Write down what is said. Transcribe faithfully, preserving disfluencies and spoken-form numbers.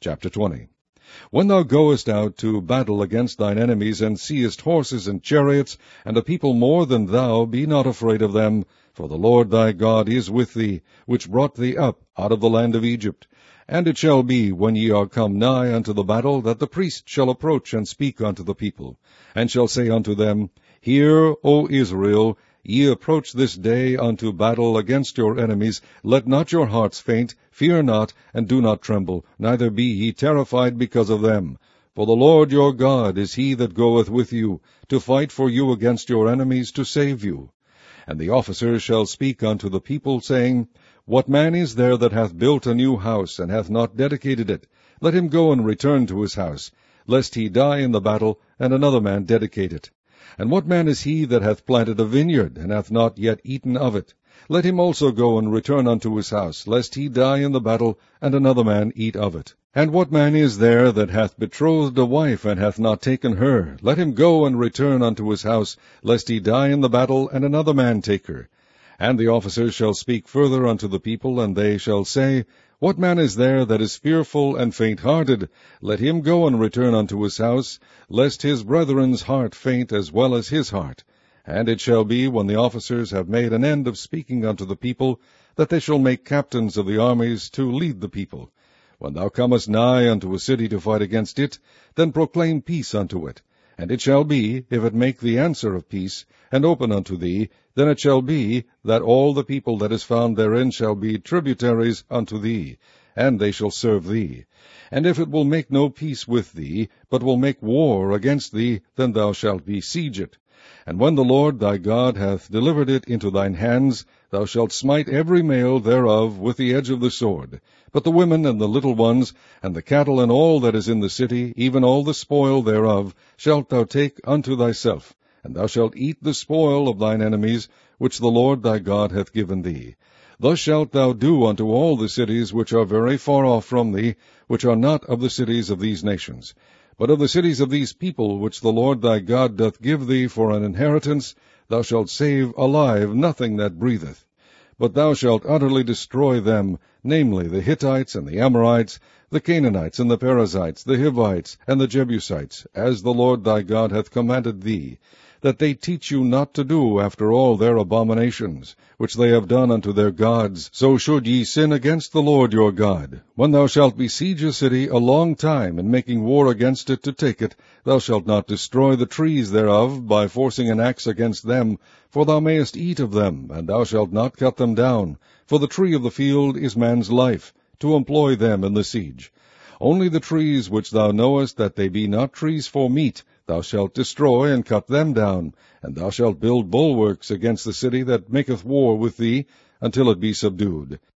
Chapter twenty. When thou goest out to battle against thine enemies, and seest horses and chariots, and a people more than thou, be not afraid of them, for the Lord thy God is with thee, which brought thee up out of the land of Egypt. And it shall be, when ye are come nigh unto the battle, that the priest shall approach and speak unto the people, and shall say unto them, Hear, O Israel, ye approach this day unto battle against your enemies. Let not your hearts faint, fear not, and do not tremble, neither be ye terrified because of them. For the Lord your God is he that goeth with you, to fight for you against your enemies, to save you. And the officers shall speak unto the people, saying, What man is there that hath built a new house, and hath not dedicated it? Let him go and return to his house, lest he die in the battle, and another man dedicate it. And what man is he that hath planted a vineyard, and hath not yet eaten of it? Let him also go and return unto his house, lest he die in the battle, and another man eat of it. And what man is there that hath betrothed a wife, and hath not taken her? Let him go and return unto his house, lest he die in the battle, and another man take her. And the officers shall speak further unto the people, and they shall say, What man is there that is fearful and faint-hearted? Let him go and return unto his house, lest his brethren's heart faint as well as his heart. And it shall be, when the officers have made an end of speaking unto the people, that they shall make captains of the armies to lead the people. When thou comest nigh unto a city to fight against it, then proclaim peace unto it. And it shall be, if it make the answer of peace, and open unto thee, then it shall be, that all the people that is found therein shall be tributaries unto thee, and they shall serve thee. And if it will make no peace with thee, but will make war against thee, then thou shalt besiege it. And when the Lord thy God hath delivered it into thine hands, thou shalt smite every male thereof with the edge of the sword. But the women and the little ones, and the cattle and all that is in the city, even all the spoil thereof, shalt thou take unto thyself. And thou shalt eat the spoil of thine enemies, which the Lord thy God hath given thee. Thus shalt thou do unto all the cities which are very far off from thee, which are not of the cities of these nations. But of the cities of these people, which the Lord thy God doth give thee for an inheritance, thou shalt save alive nothing that breatheth. But thou shalt utterly destroy them, namely the Hittites and the Amorites, the Canaanites and the Perizzites, the Hivites and the Jebusites, as the Lord thy God hath commanded thee, that they teach you not to do after all their abominations, which they have done unto their gods. So should ye sin against the Lord your God. When thou shalt besiege a city a long time, in making war against it to take it, thou shalt not destroy the trees thereof by forcing an axe against them, for thou mayest eat of them, and thou shalt not cut them down. For the tree of the field is man's life, to employ them in the siege. Only the trees which thou knowest that they be not trees for meat, thou shalt destroy and cut them down, and thou shalt build bulwarks against the city that maketh war with thee, until it be subdued.